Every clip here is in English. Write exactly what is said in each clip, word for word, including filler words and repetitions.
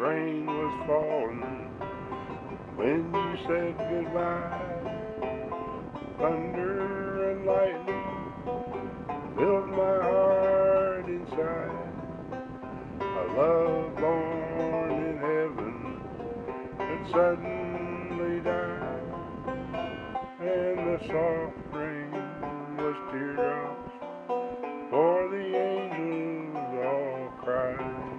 rain was falling when you said goodbye. Thunder and lightning filled my heart inside. A love born in heaven that suddenly died. And the soft rain was teardrops for the angels all cried.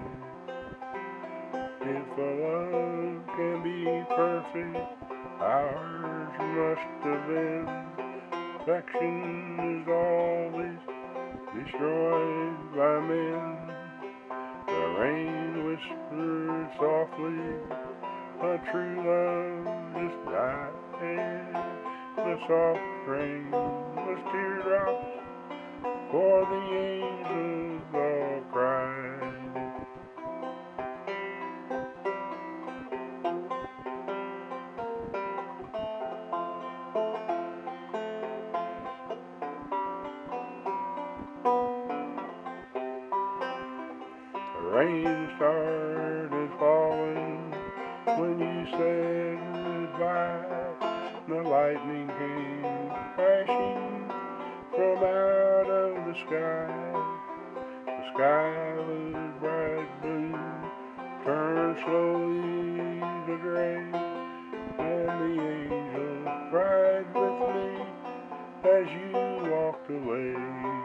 If a love can be perfect, ours must have been. Affection is always destroyed by men. The rain whispered softly, a true love just died. The soft rain was teardrops for the angels all cried. The rain started falling when you said goodbye. The lightning came crashing from out of the sky. The sky was bright blue, turned slowly to gray, and the angels cried with me as you walked away.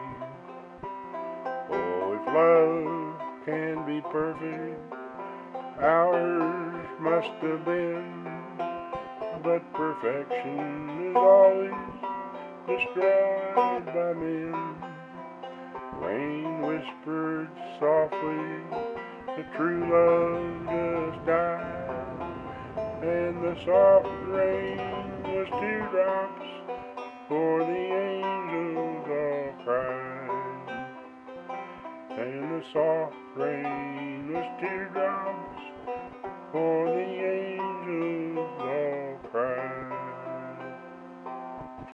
Oh, if love can be perfect, ours must have been. But perfection is always destroyed by men. Rain whispered softly, the true love just died. And the soft rain was teardrops for the angels all cried. And the soft rain was teardrops for the angels